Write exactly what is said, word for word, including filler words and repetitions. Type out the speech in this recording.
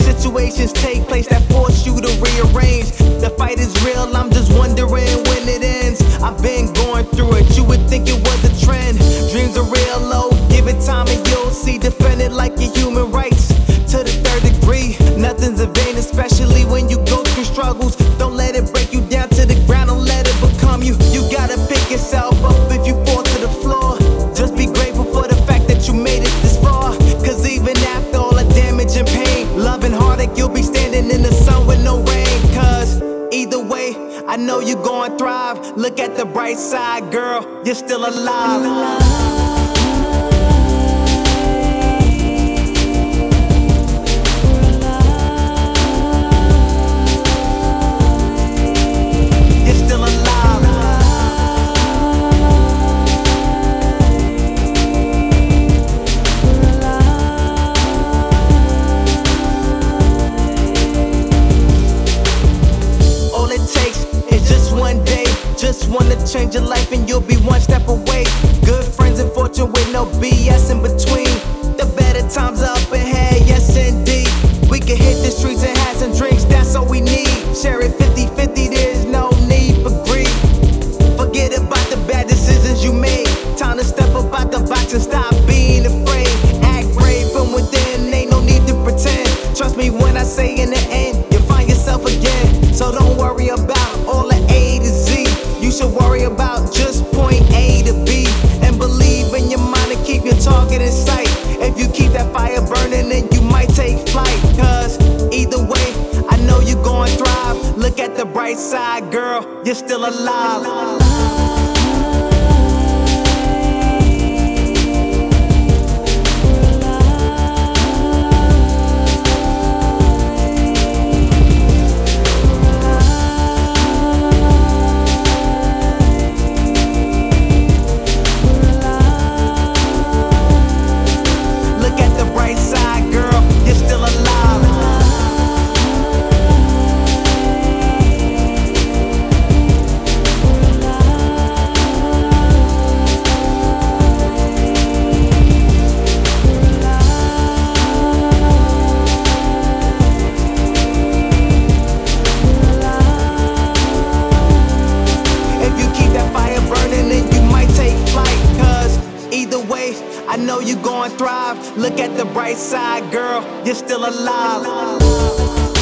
situations take place that force you to rearrange. The fight is real, I'm just wondering when it ends. I've been going through it, you would think it was a trend. Dreams are real low, give it time and you'll see. Defend it like your human rights to the third degree. Nothing's in vain, especially when you go through struggles. Don't let it break you down to the ground, don't let it become you. You gotta pick yourself up if you fall to the floor. Just be grateful for the fact that you made it this far. Cause even after all the damage and pain, love and heartache, you'll be standing in the sun with no rain. Cause either way, I know you're gonna thrive. Look at the bright side, girl, you're still alive. Just wanna change your life and you'll be one step away. Good friends and fortune with no B S in between. The better times are up ahead, yes indeed. We can hit the streets and have some drinks, that's all we need. Share it fifty fifty, there's no need for greed. Forget about the bad decisions you made. Time to step up out the box and stop being afraid. Act brave from within, ain't no need to pretend. Trust me when I say in the end, you'll find yourself again. So don't worry about all the A to Z. You should worry about just point A to B. And believe in your mind and keep your target in sight. If you keep that fire burning, then you might take flight. Cause either way, I know you're gonna thrive. Look at the bright side, girl, you're still alive. I know you're gonna thrive. Look at the bright side, girl, you're still alive.